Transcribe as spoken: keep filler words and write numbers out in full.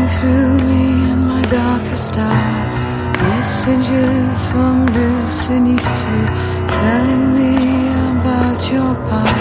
through me in my darkest hour. Messages from Blue Sinistry telling me about your power.